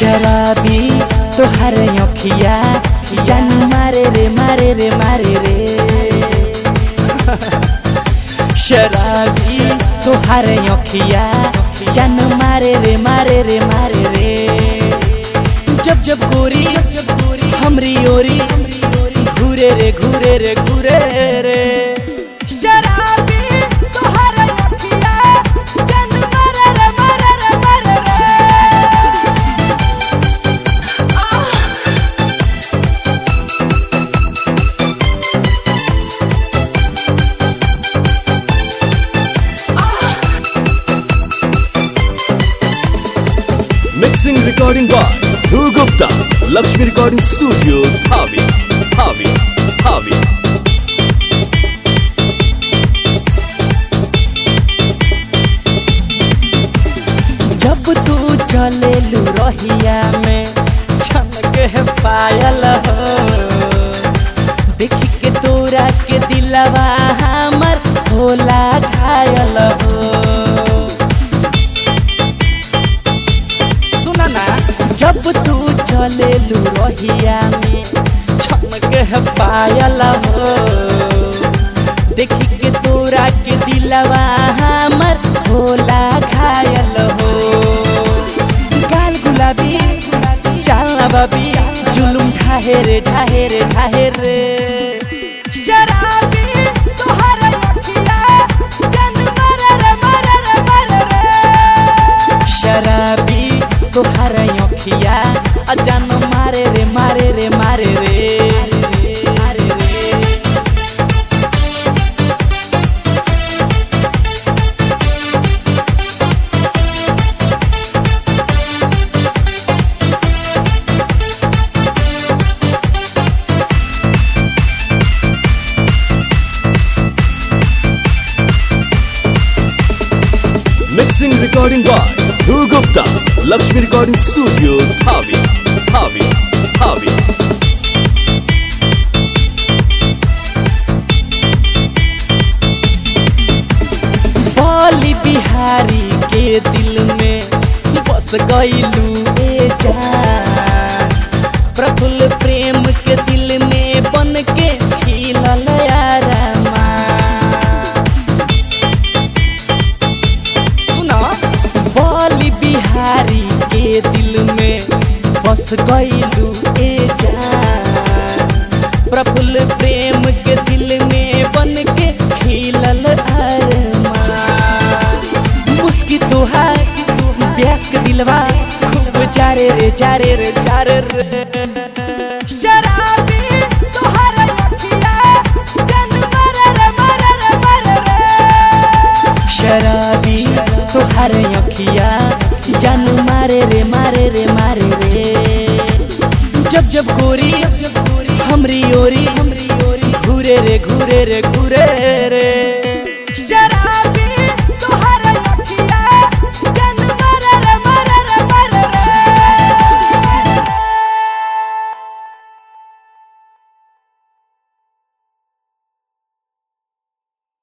शराबी तोहर अखिया जान मारे रे मारे रे मारे रे। शराबी तोहर अखिया जान मारे रे मारे रे मारे रे। जब जब गोरी हमरी ओरी घूरे रे घूरे रे घूरे रे। शराबी तोहर अखिया जान मारे रे मारे रे मारे रे। Mixing recording by Dhruv Gupta, Lakshmi Recording Studio, Dhawi, Dhawi, Dhawi. जब तू चले लू रहिया में चमक है पायल हो। देख के तोरा के दिलवा हमर होला घायल हो। सुना ना जब तू चले लू रहिया में चमक है पायल हो। देख के तोरा के दिलवा हमर होला घायल हो। गाल गुलाबी चालना बाबी जुलुम ढाहे रे ढाहे रे ढाहे रे। शराबी तोहर अखिया जान मारे रे मारे रे मारे रे। शराबी तोहर अखिया जान मारे रे मारे रे मारे रे। Mixing recording by Dhruv Gupta, Lakshmi Recording Studio, Dhawi, Dhawi, Dhawi. बोली बिहारी के दिल में बस गईलू ए जान। प्रफुल्ल प्रेम के दिल में बन के खिलल यारमा। सुना बोली बिहारी के दिल में बस गईलू ए जान। प्रफुल्ल प्रेम के दिल में बन के खिलल अरमा। मुस्की तोहार ब्यास के दिलवा खूब जारे रे जारे रे जारे रे। शराबी तोहर अखिया जान मारे रे मारे रे मारे रे। शराबी तोहर अखिया जान मारे रे मारे रे मारे रे। जब जब गोरी हमरी ओरी घूरे रे घूरे रे घूरे रे।